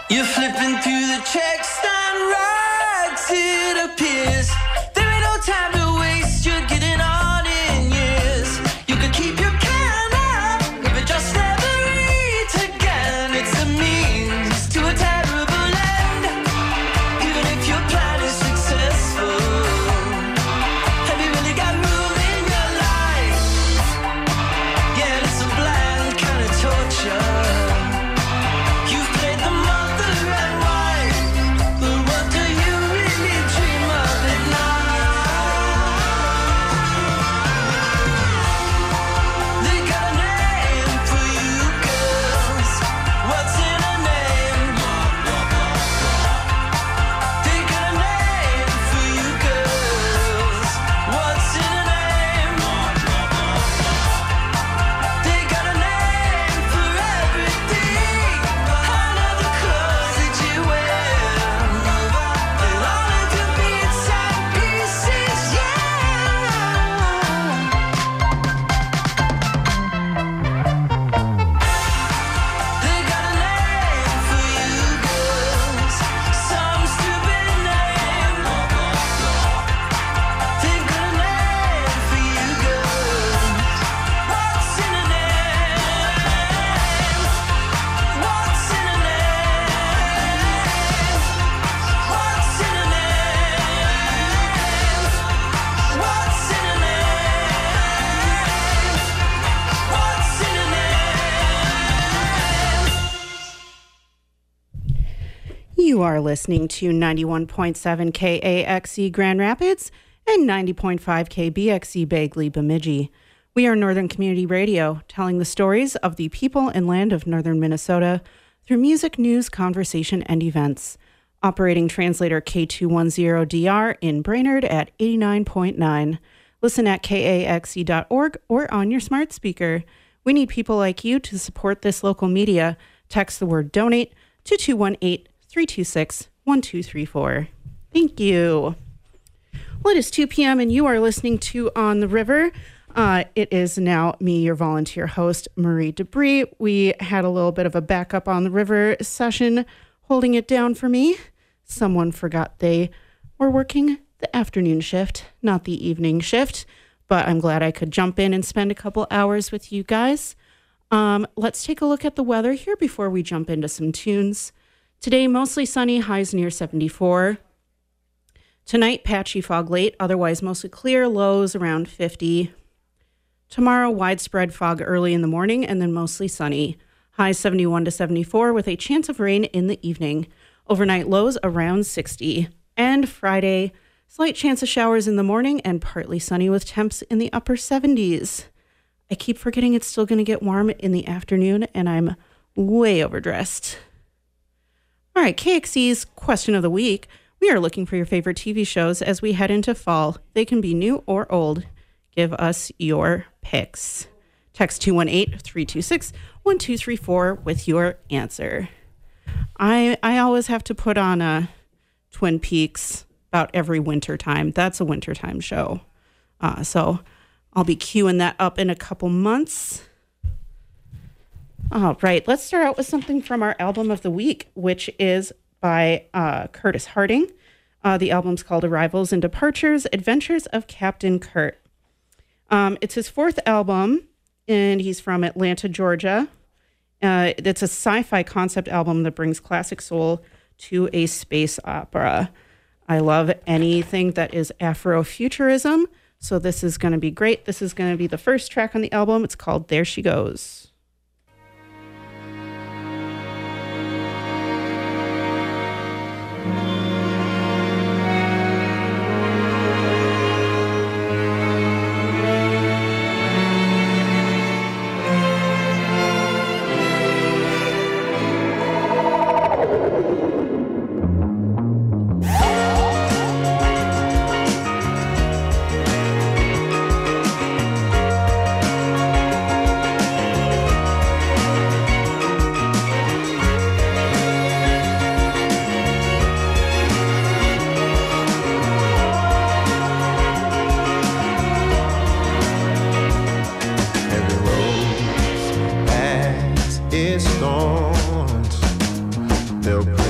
You're flipping through the checks and rags, it appears. There ain't no time to waste, you're getting on in years. You could keep your can up if it just never eats again. It's a means to a terrible end, even if your plan is successful. Have you really got room in your life? Yeah, it's a bland kind of torture. You are listening to 91.7 KAXE Grand Rapids and 90.5 KBXE Bagley Bemidji. We are Northern Community Radio, telling the stories of the people and land of northern Minnesota through music, news, conversation, and events. Operating translator K210DR in Brainerd at 89.9. Listen at kaxe.org or on your smart speaker. We need people like you to support this local media. Text the word donate to 218-326-1234. Thank you. Well, it is 2 p.m. and you are listening to On the River. It is now me, your volunteer host, Marie Debris. We had a little bit of a backup On the River session holding it down for me. Someone forgot they were working the afternoon shift, not the evening shift, but I'm glad I could jump in and spend a couple hours with you guys. Let's take a look at the weather here before we jump into some tunes. Today, mostly sunny, highs near 74. Tonight, patchy fog late, otherwise mostly clear, lows around 50. Tomorrow, widespread fog early in the morning and then mostly sunny. Highs 71 to 74 with a chance of rain in the evening. Overnight lows around 60. And Friday, slight chance of showers in the morning and partly sunny with temps in the upper 70s. I keep forgetting it's still going to get warm in the afternoon and I'm way overdressed. All right, KXE's question of the week. We are looking for your favorite TV shows as we head into fall. They can be new or old. Give us your picks. Text 218-326-1234 with your answer. I always have to put on Twin Peaks about every winter time. That's a wintertime show. So I'll be queuing that up in a couple months. All right, let's start out with something from our album of the week, which is by Curtis Harding. The album's called Arrivals and Departures, Adventures of Captain Kurt. It's his fourth album, and he's from Atlanta, Georgia. It's a sci-fi concept album that brings classic soul to a space opera. I love anything that is Afrofuturism, so this is going to be great. This is going to be the first track on the album. It's called There She Goes. They'll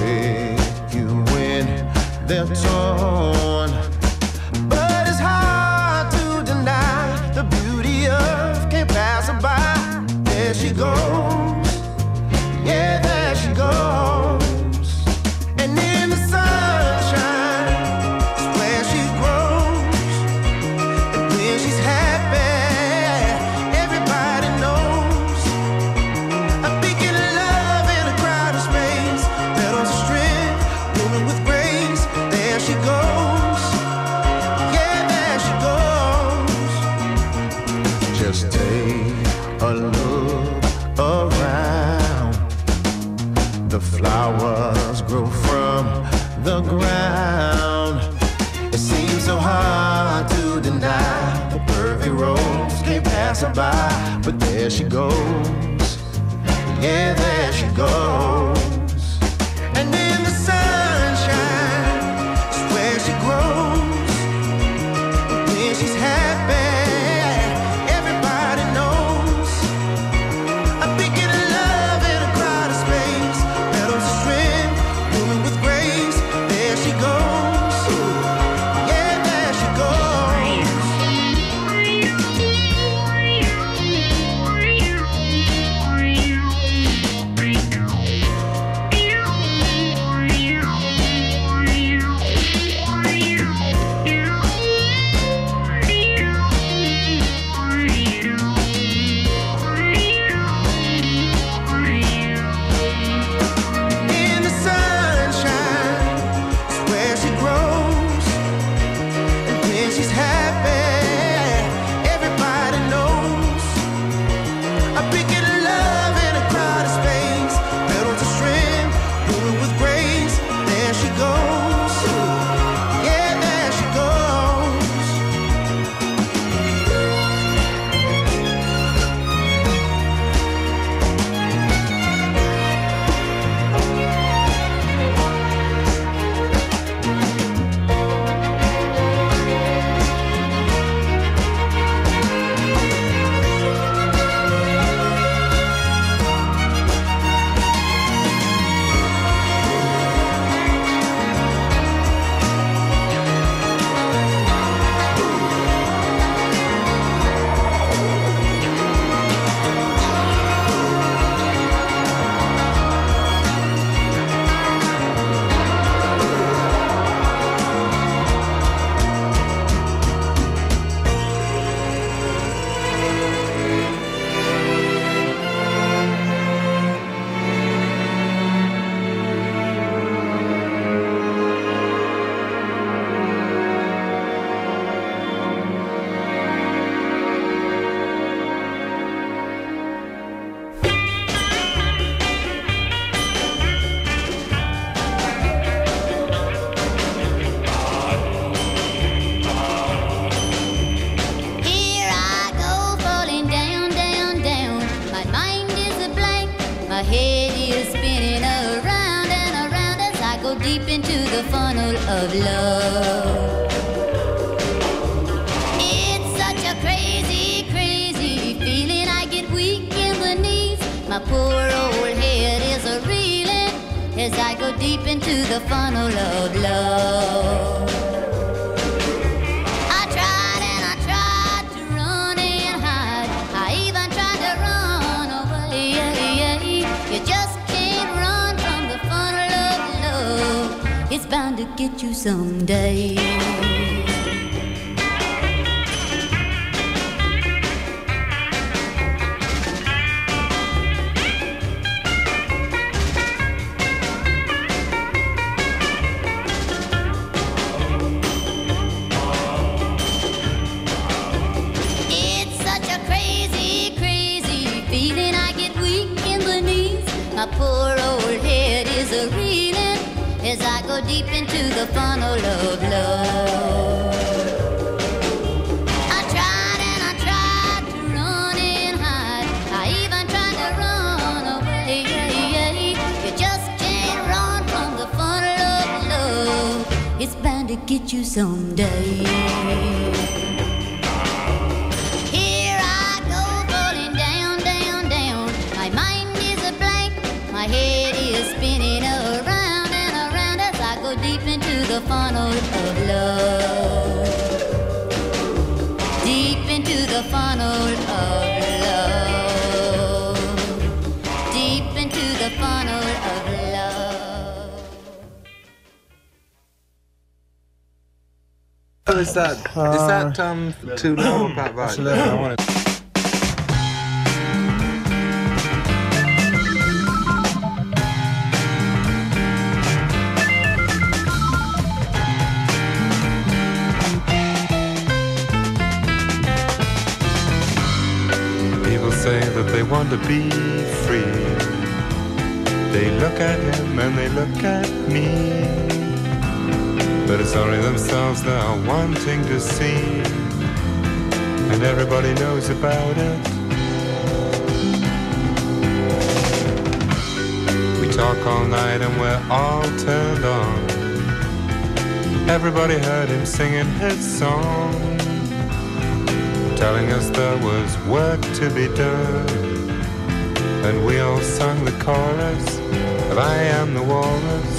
Just take a look around. The flowers grow from the ground. It seems so hard to deny the perfect rose can't pass her by, but there she goes. Yeah, there she goes. And in the sunshine is where she grows. When she's happy, everybody knows. A beacon of love in a crowded space. Petals of strength, moving with grace. There she goes. Yeah, there she goes. In the sunshine is where she grows. And when she's happy, everybody knows. A beacon of love in a crowded space. Petals of strength, moving with grace. There she goes. Yeah, there she goes. Here I go, falling down, down, down. My mind is a blank, my head is spinning around and around as I go deep into the funnel of love. It's such a crazy, crazy feeling. I get weak in the knees. My poor old head is a reeling as I go deep into the funnel of love. I tried and I tried to run and hide. I even tried to run away. You just can't run from the funnel of love. It's bound to get you someday. It's such a crazy, crazy feeling. I get weak in the knees. My poor old head is a reeling as I go deep into the funnel of love. I tried and I tried to run and hide. I even tried to run away. You just can't run from the funnel of love. It's bound to get you someday. Here I go, falling down, down, down. My mind is a blank, my head is spinning around and around as I go deep into the funnel of love. Deep into the funnel of love. Deep into the funnel of love. Is that too low about that? That's a little, I want to. say that they want to be free. They look at him and they look at me, but it's only themselves they're wanting to see, and everybody knows about it. We talk all night and we're all turned on. Everybody heard him singing his song, telling us there was work to be done. And we all sung the chorus of I Am the Walrus.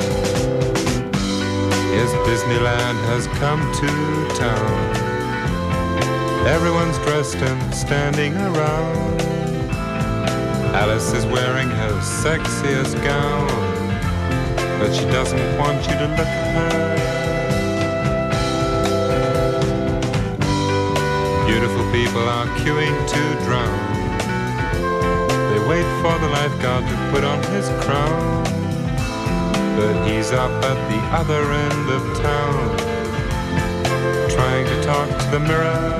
Yes, Disneyland has come to town. Everyone's dressed and standing around. Alice is wearing her sexiest gown, but she doesn't want you to look at her. Beautiful people are queuing to drown. They wait for the lifeguard to put on his crown, but he's up at the other end of town, trying to talk to the mirror.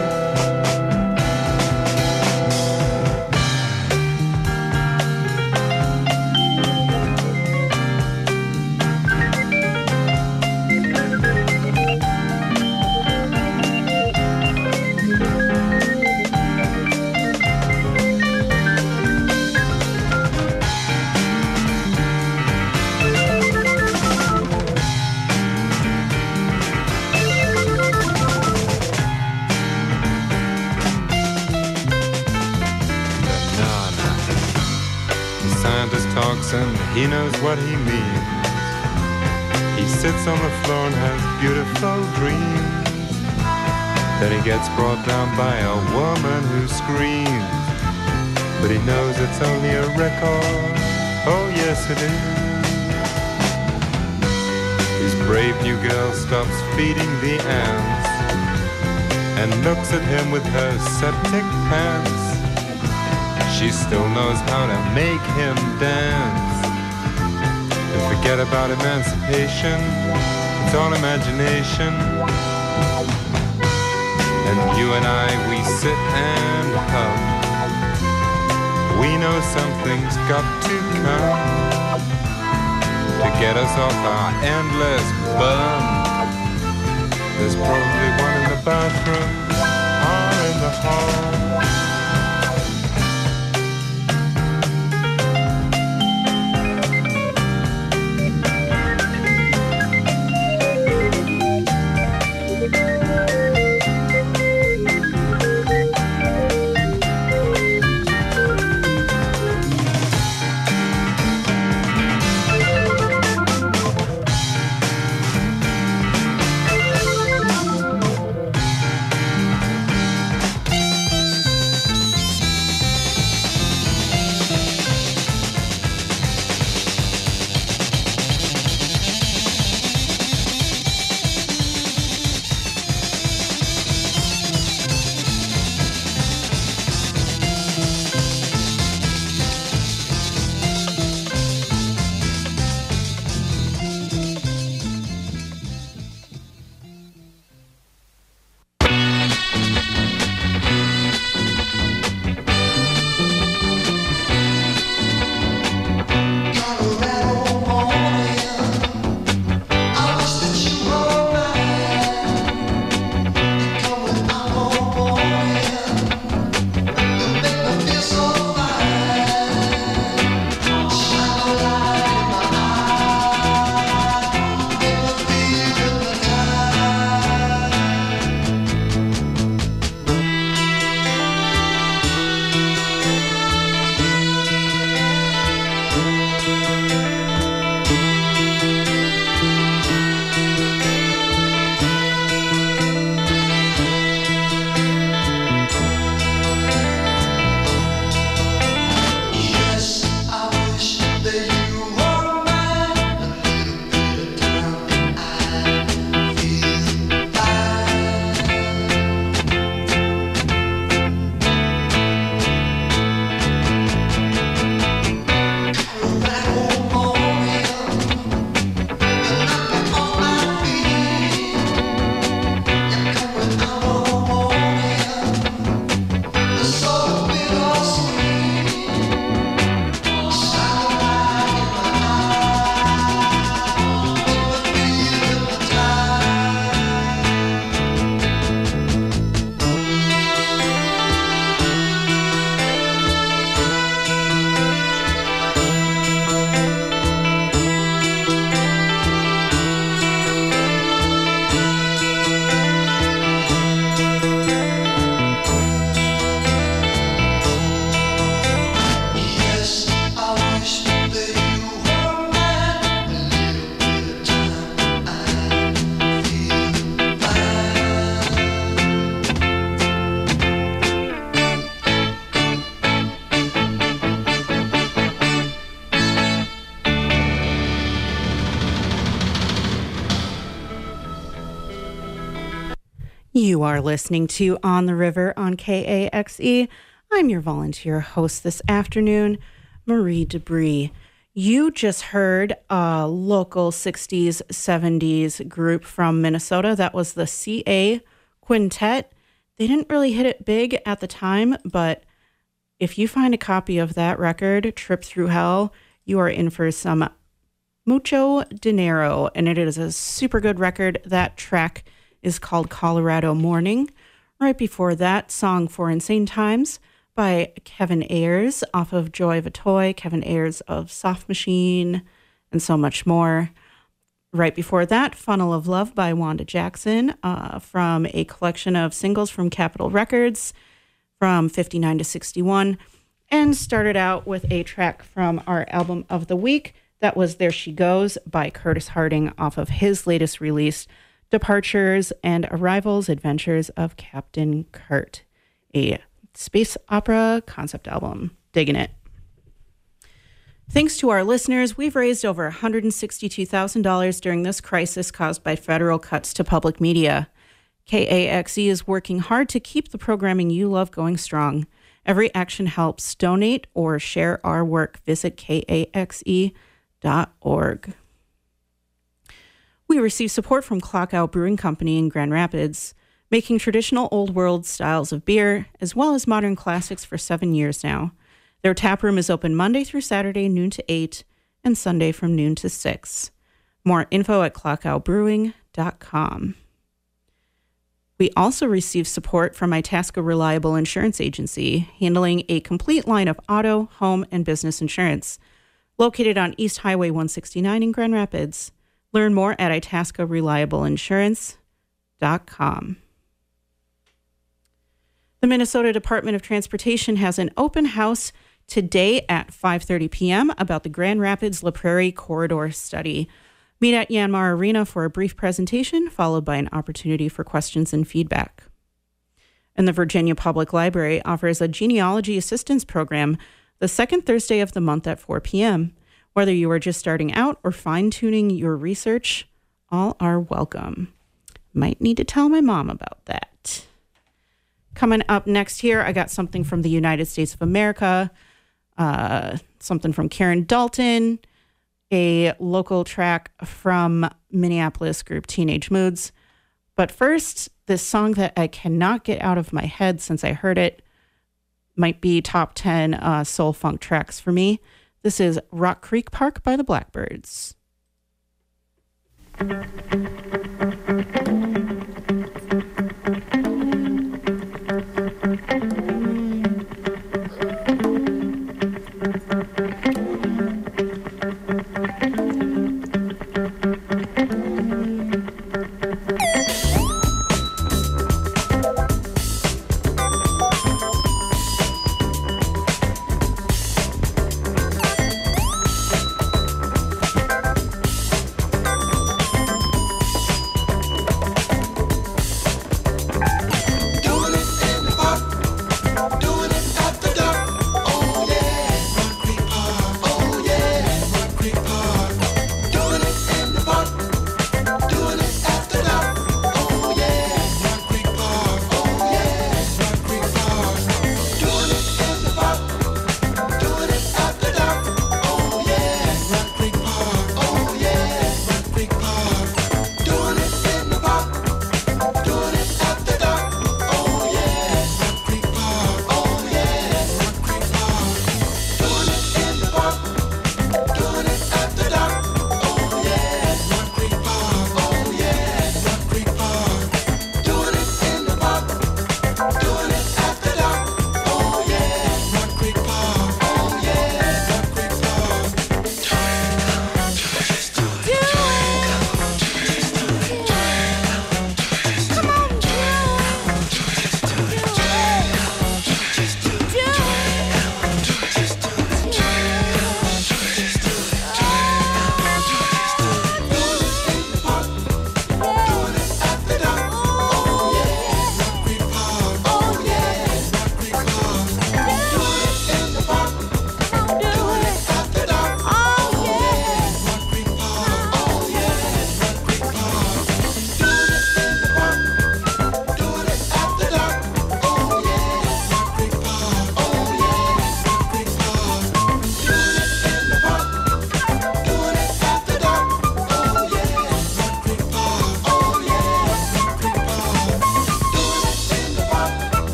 And he knows what he means. He sits on the floor and has beautiful dreams. Then he gets brought down by a woman who screams, but he knows it's only a record. Oh yes it is. His brave new girl stops feeding the ants and looks at him with her septic pants. She still knows how to make him dance. And forget about emancipation, it's all imagination. And you and I, we sit and hum. We know something's got to come to get us off our endless bum. There's probably one in the bathroom or in the hall. You are listening to On the River on KAXE. I'm your volunteer host this afternoon, Marie Debris. You just heard a local 60s, 70s group from Minnesota. That was the CA Quintet. They didn't really hit it big at the time, but if you find a copy of that record, Trip Through Hell, you are in for some mucho dinero, and it is a super good record. That track is called Colorado Morning. Right before that, Song for Insane Times by Kevin Ayers off of Joy of a Toy, Kevin Ayers of Soft Machine, and so much more. Right before that, Funnel of Love by Wanda Jackson from a collection of singles from Capitol Records from 59 to 61, and started out with a track from our album of the week. That was There She Goes by Curtis Harding off of his latest release, Departures and Arrivals, Adventures of Captain Kurt, a space opera concept album. Digging it. Thanks to our listeners, we've raised over $162,000 during this crisis caused by federal cuts to public media. KAXE is working hard to keep the programming you love going strong. Every action helps. Donate or share our work. Visit KAXE.org. We receive support from Clockout Brewing Company in Grand Rapids, making traditional old world styles of beer, as well as modern classics for 7 years now. Their tap room is open Monday through Saturday, noon to 8, and Sunday from noon to 6. More info at clockoutbrewing.com. We also receive support from Itasca Reliable Insurance Agency, handling a complete line of auto, home, and business insurance. Located on East Highway 169 in Grand Rapids. Learn more at itascareliableinsurance.com. The Minnesota Department of Transportation has an open house today at 5:30 p.m. about the Grand Rapids La Prairie Corridor Study. Meet at Yanmar Arena for a brief presentation, followed by an opportunity for questions and feedback. And the Virginia Public Library offers a genealogy assistance program the second Thursday of the month at 4 p.m. Whether you are just starting out or fine-tuning your research, all are welcome. Might need to tell my mom about that. Coming up next here, I got something from the United States of America, something from Karen Dalton, a local track from Minneapolis group Teenage Moods. But first, this song that I cannot get out of my head since I heard it might be top 10 soul funk tracks for me. This is Rock Creek Park by the Blackbirds.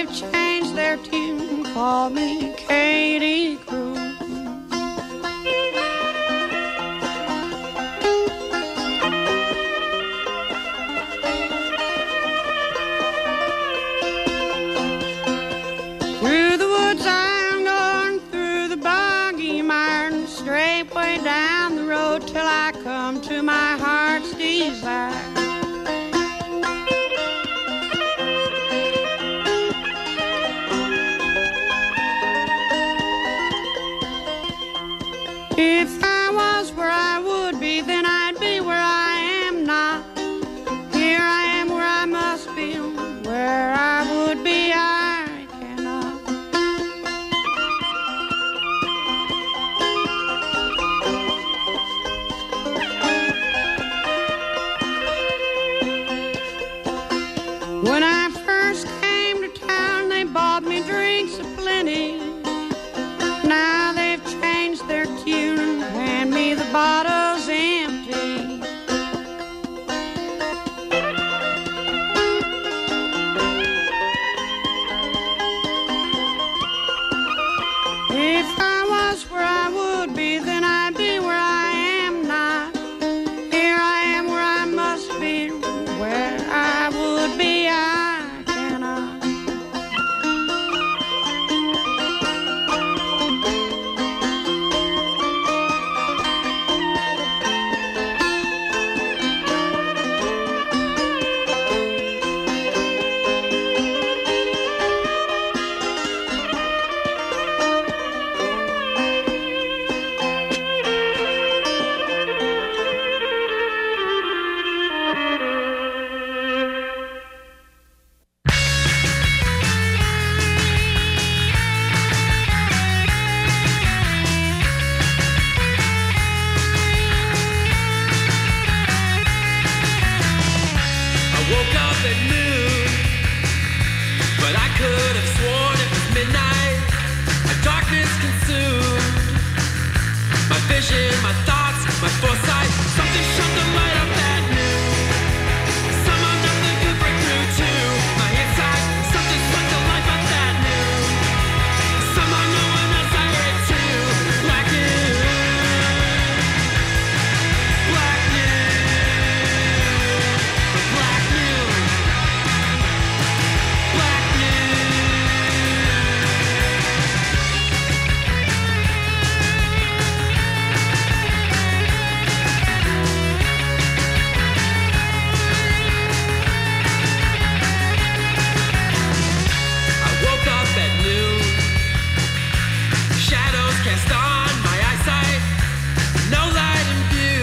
changed their tune, called me Katie Cruz. Through the woods I'm going, through the boggy mire, straight way down the road till I come to my heart's desire. If I was where I would be, then I'd be where I am not. Here I am where I must be, where I would be I cannot. When I first came to town, they bought me drinks aplenty. Now they've changed their tune and hand me the bottles empty. If I was where I would be, then I'd be where I am not. Here I am where I must be, where I would be I cannot. I woke up at noon, but I could have sworn it was midnight. A darkness consumed my vision, my thoughts, my foresight. Something shut the light up that noon. Somehow nothing could break through to my inside. Something sucked the life out that noon. Somehow no one else I heard it too. Black noon, black noon, black noon, black noon. I woke up at noon. Shadows cast on my eyesight. No light in view.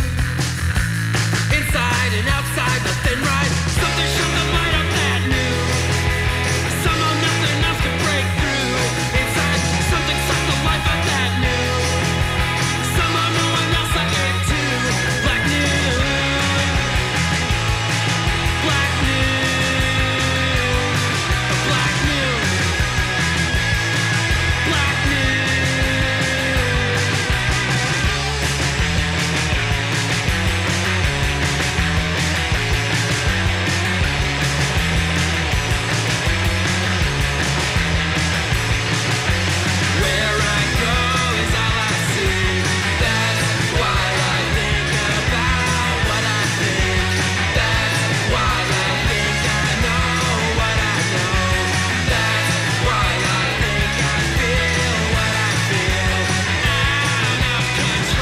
Inside and outside, nothing right. Something shut the light up that noon. Somehow nothing else could break through. Inside, something sucked the life out that noon. Somehow no one else I gave to. Black noon, black noon, black noon, black noon. Where I go is all I see. That's why I think about what I think. That's why I think I know what I know. That's why I think I feel what I feel. Out of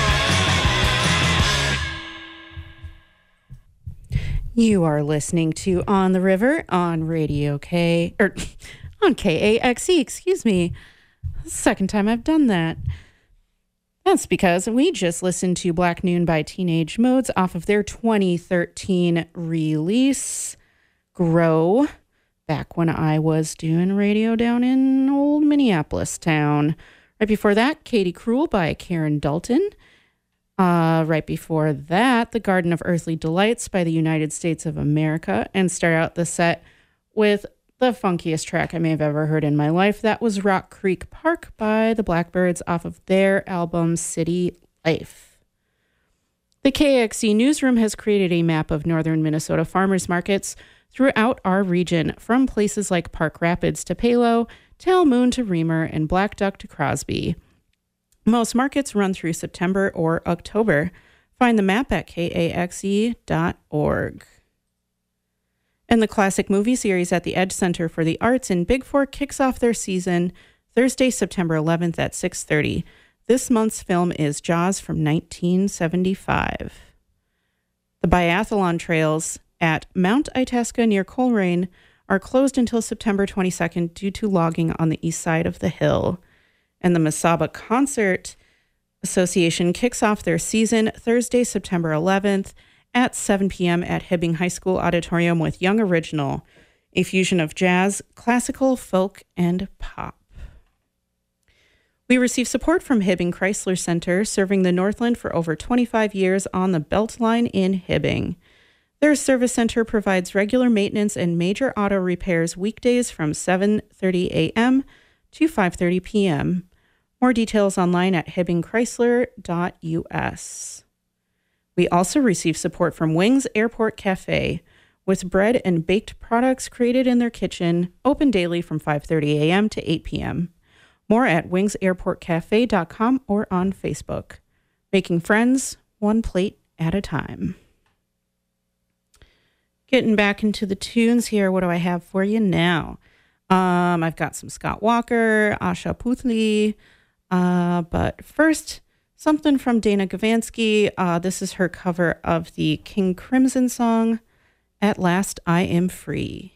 control. You are listening to On the River on Radio K, or on KAXE, excuse me. Second time I've done that. That's because we just listened to Black Noon by Teenage Modes off of their 2013 release, Grow, back when I was doing radio down in old Minneapolis town. Right before that, Katie Cruel by Karen Dalton. Right before that, The Garden of Earthly Delights by the United States of America. And start out the set with the funkiest track I may have ever heard in my life. That was Rock Creek Park by the Blackbirds off of their album City Life. The KXC newsroom has created a map of northern Minnesota farmers markets throughout our region, from places like Park Rapids to Palo, Tail Moon to Reamer, and Black Duck to Crosby. Most markets run through September or October. Find the map at kaxe.org. And the Classic Movie Series at the Edge Center for the Arts in Big Fork kicks off their season Thursday, September 11th at 6:30. This month's film is Jaws from 1975. The biathlon trails at Mount Itasca near Coleraine are closed until September 22nd due to logging on the east side of the hill. And the Mesaba Concert Association kicks off their season Thursday, September 11th at 7 p.m. at Hibbing High School Auditorium with Young Original, a fusion of jazz, classical, folk, and pop. We receive support from Hibbing Chrysler Center, serving the Northland for over 25 years on the Beltline in Hibbing. Their service center provides regular maintenance and major auto repairs weekdays from 7:30 a.m. to 5:30 p.m. More details online at hibbingchrysler.us. We also receive support from Wings Airport Cafe, with bread and baked products created in their kitchen, open daily from 5:30 a.m. to 8 p.m. More at wingsairportcafe.com or on Facebook. Making friends, one plate at a time. Getting back into the tunes here, what do I have for you now? I've got some Scott Walker, Asha Puthli, but first, something from Dana Gavansky. This is her cover of the King Crimson song, At Last I Am Free.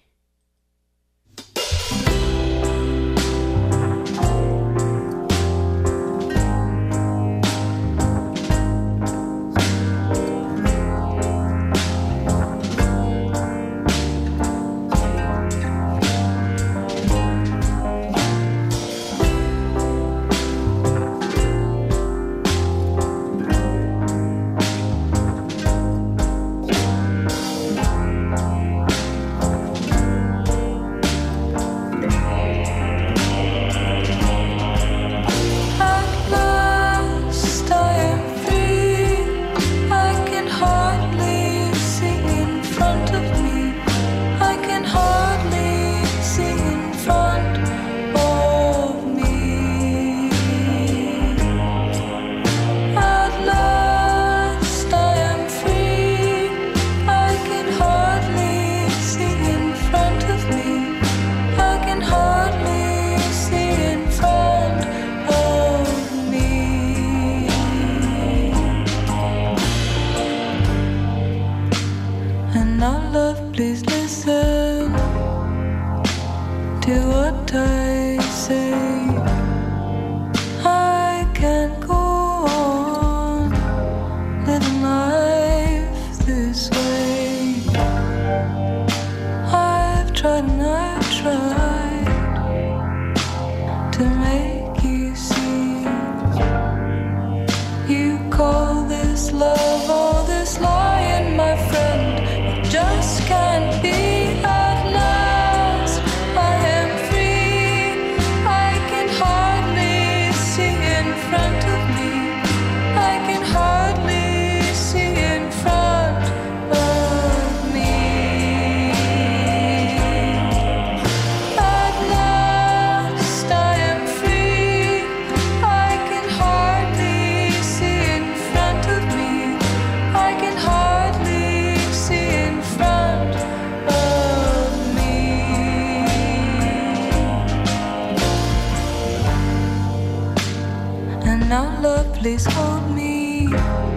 Please hold me,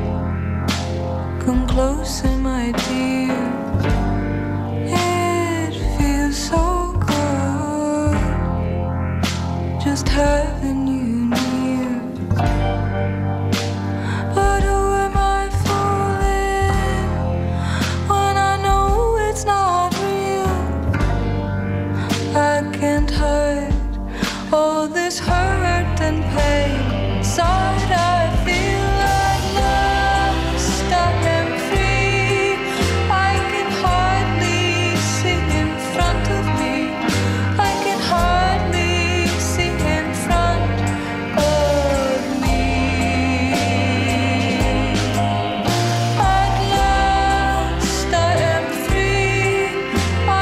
come closer, my dear. It feels so good, just having you near. But who am I fooling when I know it's not real? I can't hide all this hurt and pain inside. I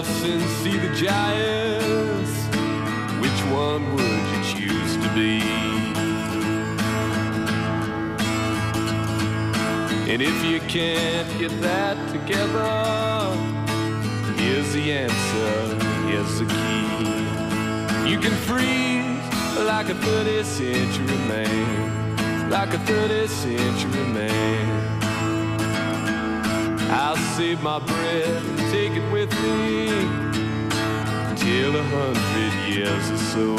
house and see the giants, which one would you choose to be? And if you can't get that together, here's the answer, here's the key. You can freeze like a 30th century man, like a 30th century man. I'll save my breath and take it with me till 100 years or so.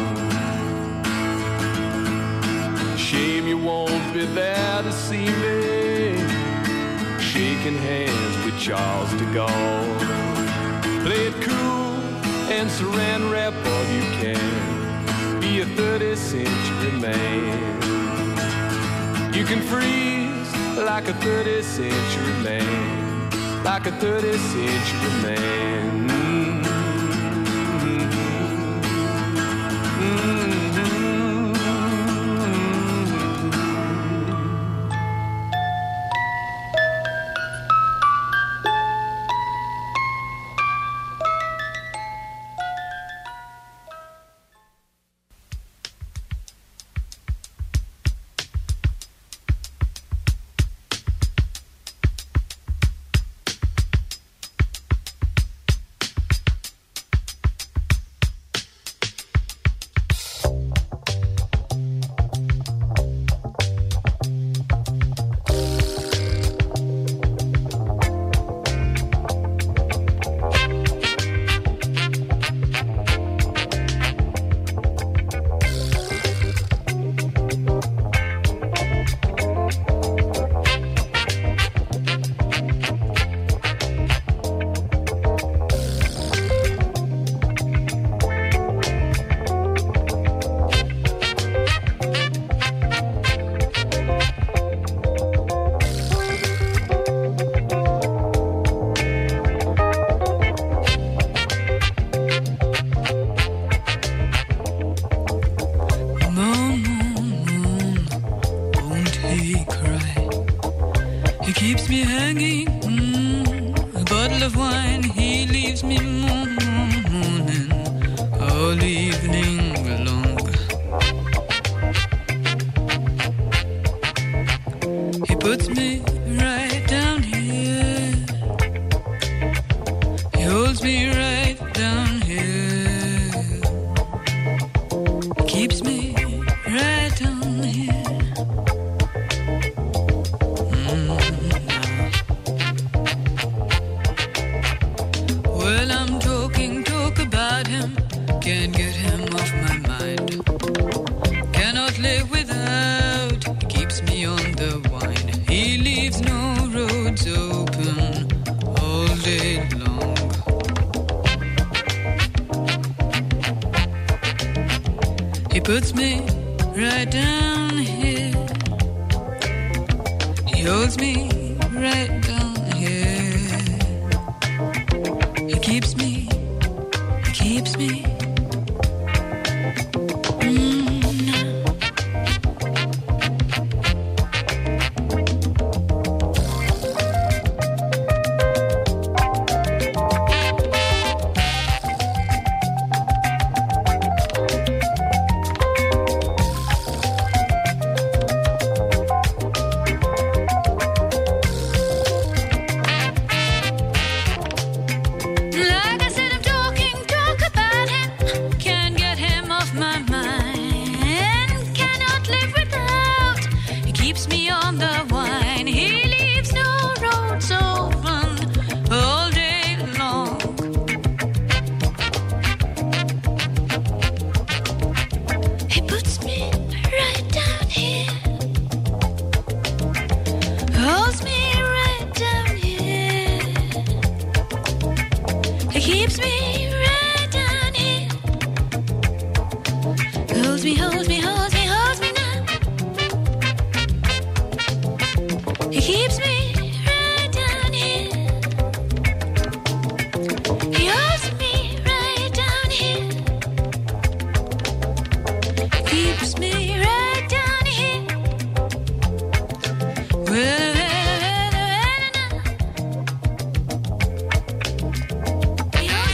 Shame you won't be there to see me shaking hands with Charles de Gaulle. Play it cool and saran wrap all you can. Be a 30th century man. You can freeze like a 30th century man, like a 30th century man. He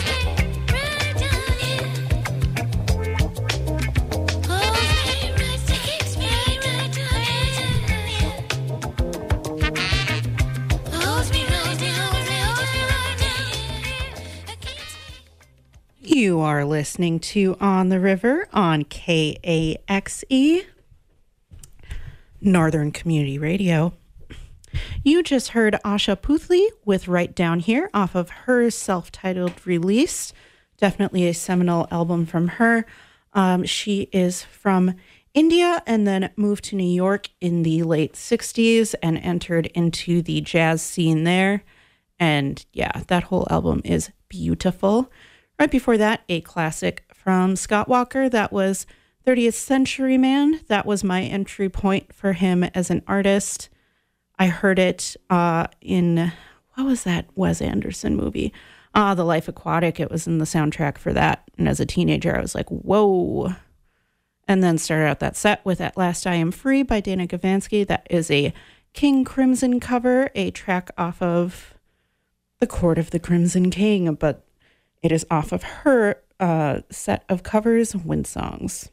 You are listening to On the River on KAXE, Northern Community Radio. You just heard Asha Puthli with Right Down Here off of her self-titled release. Definitely a seminal album from her. She is from India and then moved to New York in the late 60s and entered into the jazz scene there. And yeah, that whole album is beautiful. Right before that, a classic from Scott Walker. That was 30th Century Man. That was my entry point for him as an artist. I heard it in, what was that Wes Anderson movie? The Life Aquatic. It was in the soundtrack for that. And as a teenager, I was like, whoa. And then started out that set with At Last I Am Free by Dana Gavansky. That is a King Crimson cover, a track off of The Court of the Crimson King, but it is off of her set of covers, Wind Songs.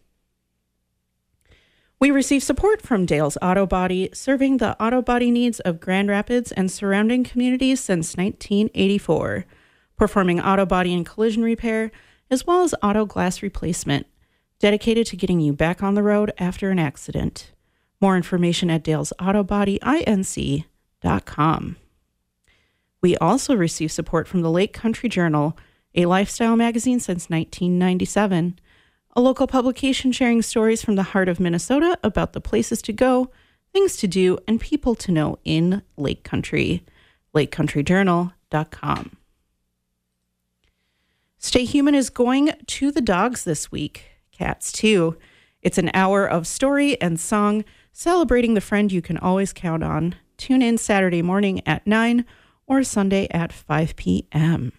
We receive support from Dale's Auto Body, serving the auto body needs of Grand Rapids and surrounding communities since 1984, performing auto body and collision repair, as well as auto glass replacement, dedicated to getting you back on the road after an accident. More information at dalesautobodyinc.com. We also receive support from the Lake Country Journal, a lifestyle magazine since 1997, a local publication sharing stories from the heart of Minnesota about the places to go, things to do, and people to know in Lake Country. LakeCountryJournal.com. Stay Human is going to the dogs this week. Cats, too. It's an hour of story and song celebrating the friend you can always count on. Tune in Saturday morning at 9 or Sunday at 5 p.m.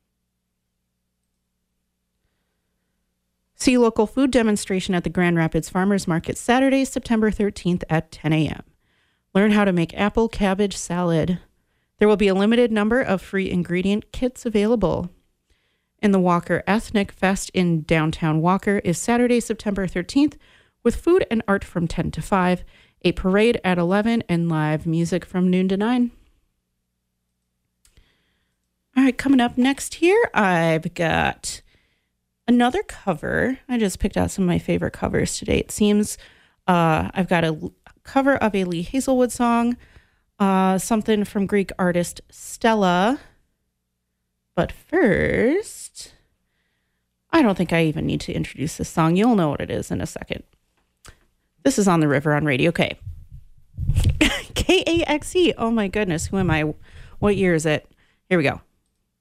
See local food demonstration at the Grand Rapids Farmers Market Saturday, September 13th at 10 a.m. Learn how to make apple cabbage salad. There will be a limited number of free ingredient kits available. And the Walker Ethnic Fest in downtown Walker is Saturday, September 13th, with food and art from 10 to 5, a parade at 11, and live music from noon to 9. All right, coming up next here, I've got another cover. I just picked out some of my favorite covers today. It seems I've got a cover of a Lee Hazelwood song, something from Greek artist Stella. But first, I don't think I even need to introduce this song. You'll know what it is in a second. This is On the River on Radio K. KAXE. Oh my goodness. Who am I? What year is it? Here we go.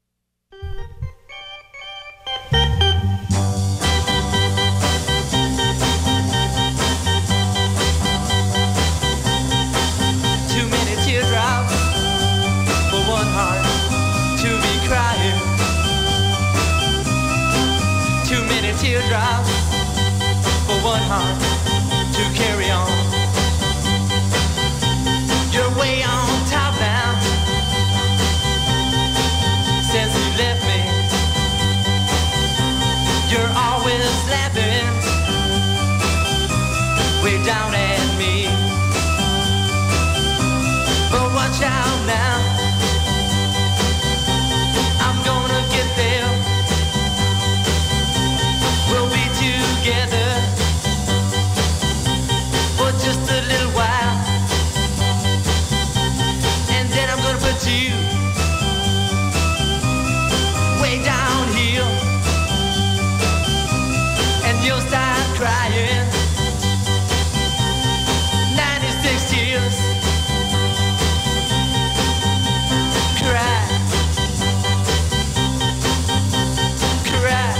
Teardrops for one heart to carry on. You're way on top now since you left me. You're always laughing way down at me. But watch out now, I'm gonna get there. Together for just a little while, and then I'm gonna put you way down here, and you'll start crying 96 tears. Cry, cry.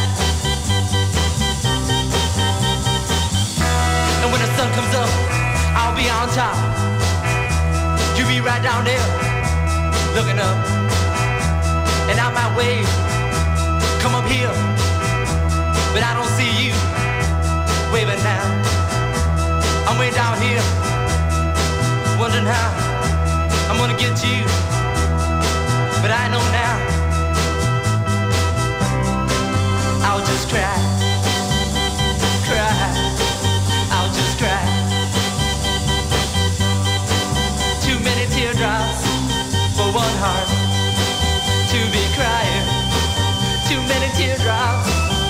When the sun comes up, I'll be on top. You be right down there, looking up. And I might wave, come up here, but I don't see you waving now. I'm way down here, wondering how I'm gonna get you, but I know now I'll just cry, cry. I'll just cry. Too many teardrops for one heart to be crying. Too many teardrops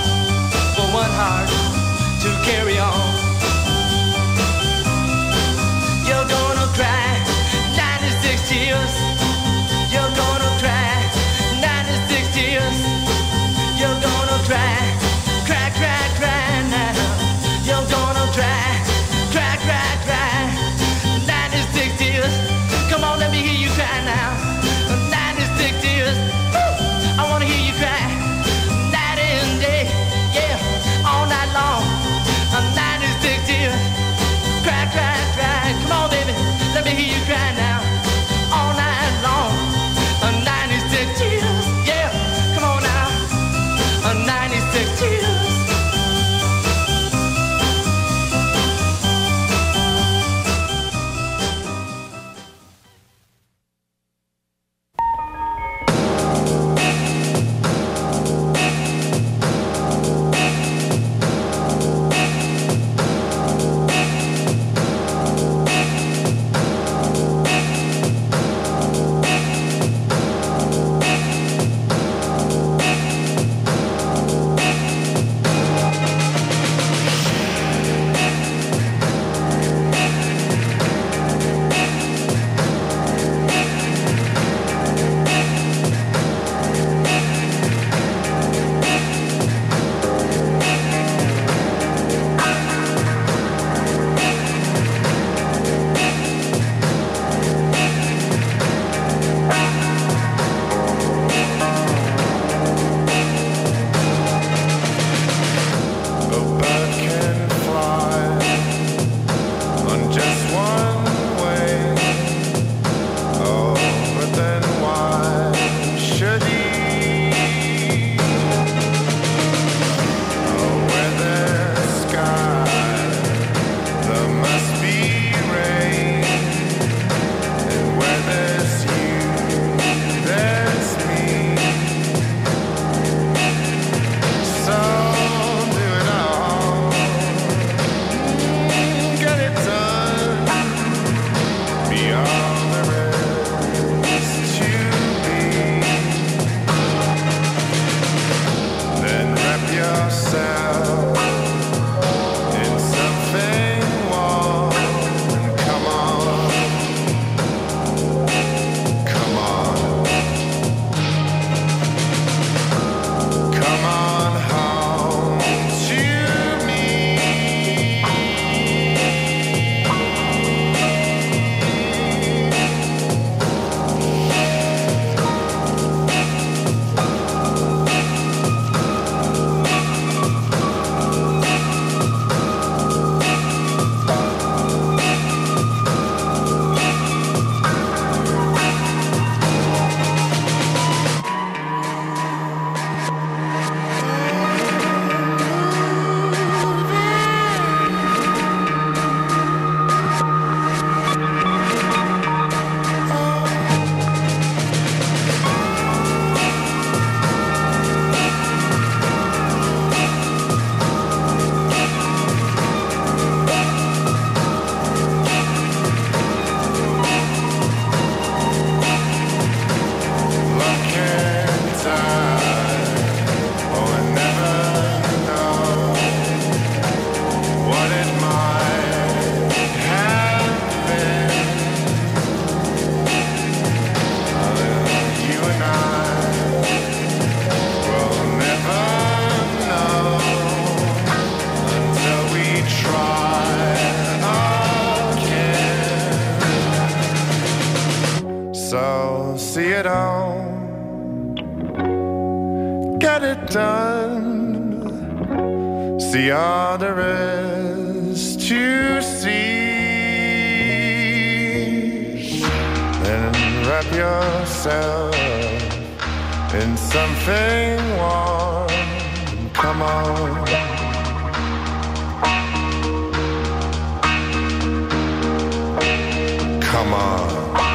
So see it all, get it done, see all there is to see, then wrap yourself in something warm, come on. Come on.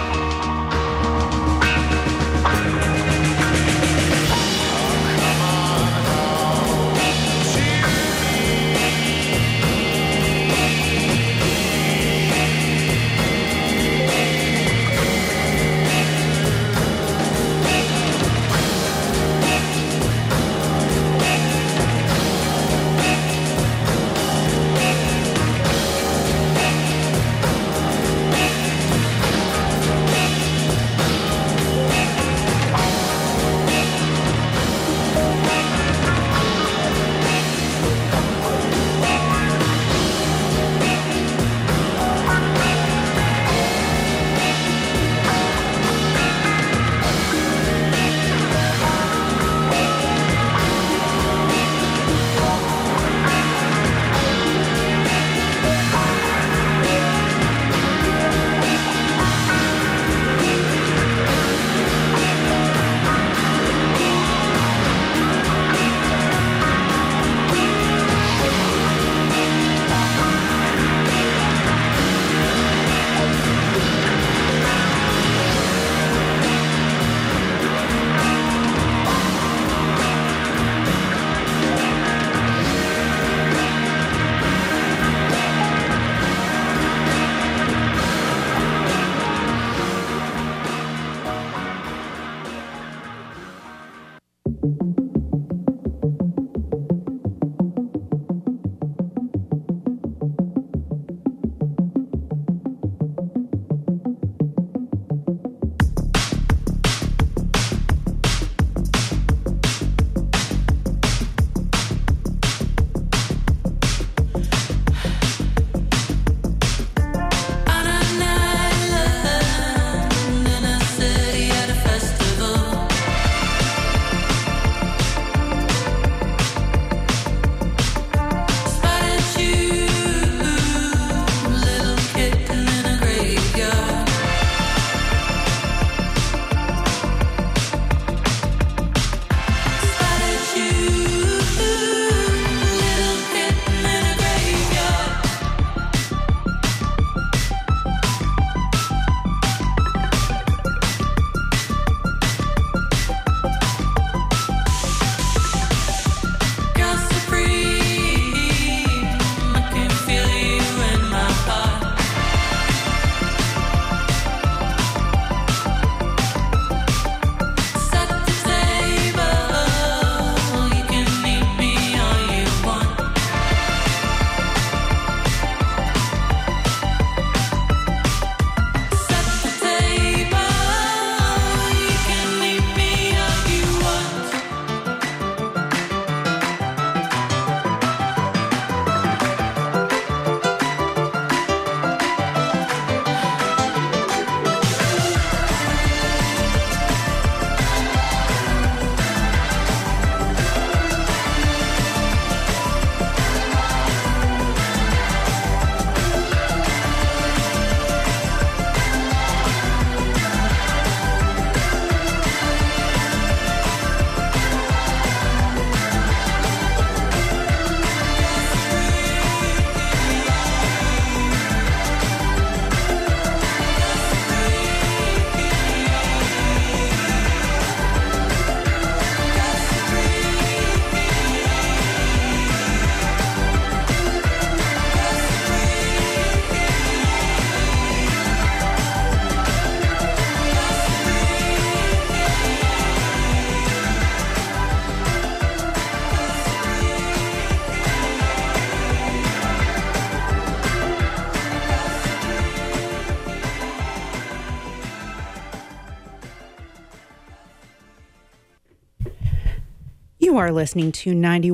You are listening to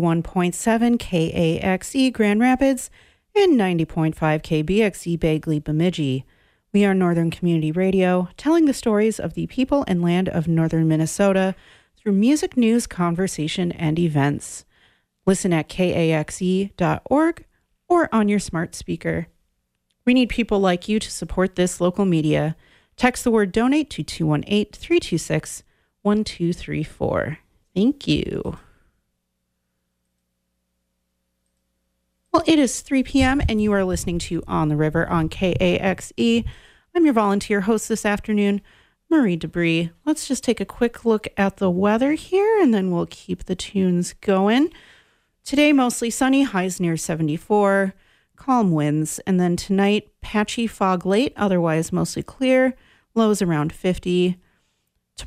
91.7 KAXE Grand Rapids and 90.5 KBXE Bagley Bemidji. We are Northern Community Radio, telling the stories of the people and land of northern Minnesota through music, news, conversation, and events. Listen at kaxe.org or on your smart speaker. We need people like you to support this local media. Text the word donate to 218-326-1234. Thank you. Well, it is 3 p.m. and you are listening to On the River on KAXE. I'm your volunteer host this afternoon, Marie Debris. Let's just take a quick look at the weather here and then we'll keep the tunes going. Today, mostly sunny, highs near 74, calm winds. And then tonight, patchy fog late, otherwise mostly clear, lows around 50.